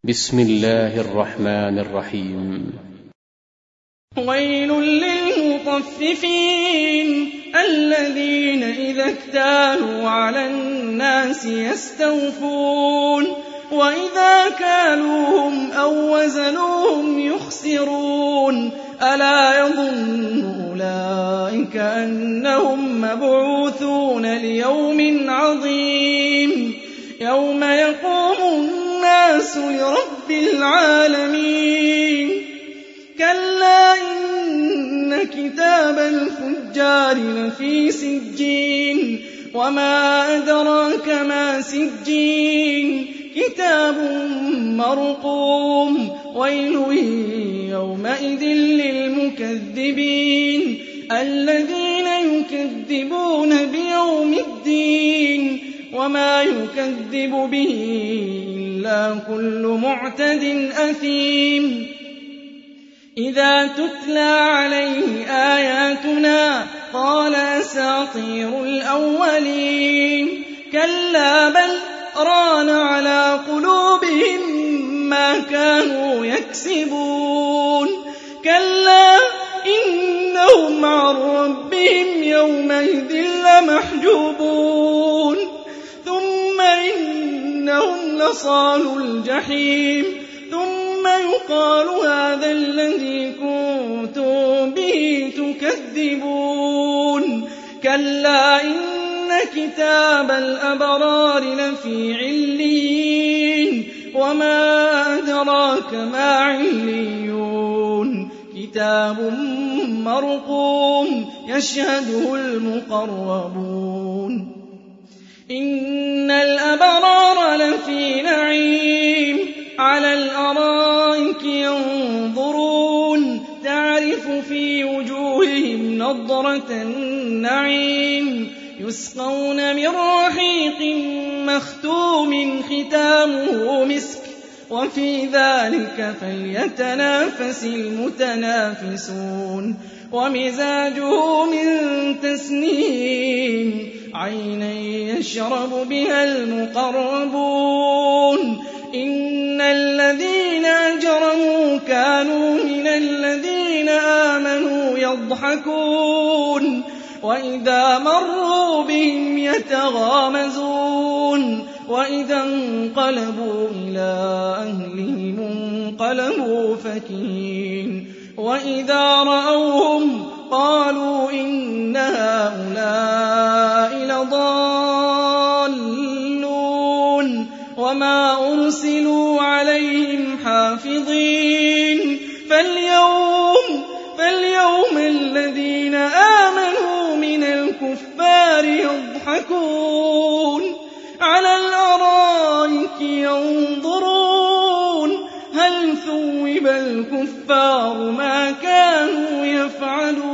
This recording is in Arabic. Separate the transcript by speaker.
Speaker 1: بسم الله الرحمن الرحيم.
Speaker 2: ويل للمطففين الذين إذا اكتالوا على الناس يستوفون وإذا كالوهم أو وزنوهم يخسرون ألا يظن أولئك أنهم مبعوثون ليوم عظيم يوم يقوم الناس لرب العالمين كلا إن كتاب الفجار لفي سجين وما أدراك ما سجين كتاب مرقوم ويل يومئذ للمكذبين الذين يكذبون بيوم الدين وما يكذب به إلا كل معتد أثيم إذا تتلى عليه آياتنا قال أساطير الأولين كلا بل ران على قلوبهم ما كانوا يكسبون كلا إنهم عن ربهم يومئذ لمحجوبون ثم إنهم لصالوا الجحيم ثم يقال هذا الذي كنتم به تكذبون كلا إن كتاب الأبرار لفي عليين وما أدراك ما عليون كتاب مرقوم يشهده المقربون إن الأبرار لفي نعيم على الأرائك ينظرون تعرف في وجوههم نضرة النعيم يسقون من رحيق مختوم ختامه مسك وفي ذلك فليتنافس المتنافسون ومزاجه من تسنيم عينا يشرب بها المقربون إن الذين أجرموا كانوا من الذين آمنوا يضحكون وإذا مروا بهم يتغامزون وإذا انقلبوا إلى أهلهم انقلبوا فكهين وإذا رأوهم قالوا إن هؤلاء لضالون وما أرسلوا عليهم حافظين فاليوم الذين آمنوا من الكفار يضحكون على الأرائك ينظرون هل ثوب الكفار ما كانوا يفعلون